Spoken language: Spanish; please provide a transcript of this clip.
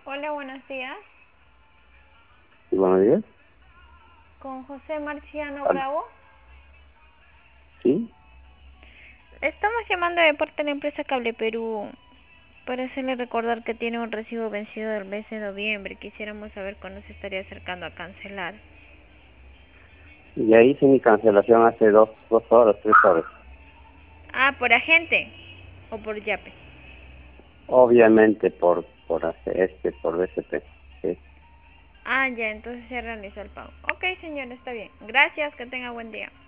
Hola, buenos días. Sí, buenos días. Con José Marciano Al- Bravo. Sí, Estamos llamando de parte de la empresa Cable Perú para hacerle recordar que tiene un recibo vencido del mes de noviembre. Quisiéramos saber cuándo se estaría acercando a cancelar. ya hice mi cancelación hace dos horas, 3 horas. Ah, ¿por agente o por Yape? Obviamente por hacer por BCP. Sí. Ah, ya, entonces se realizó el pago. Ok, señor, está bien. Gracias, que tenga buen día.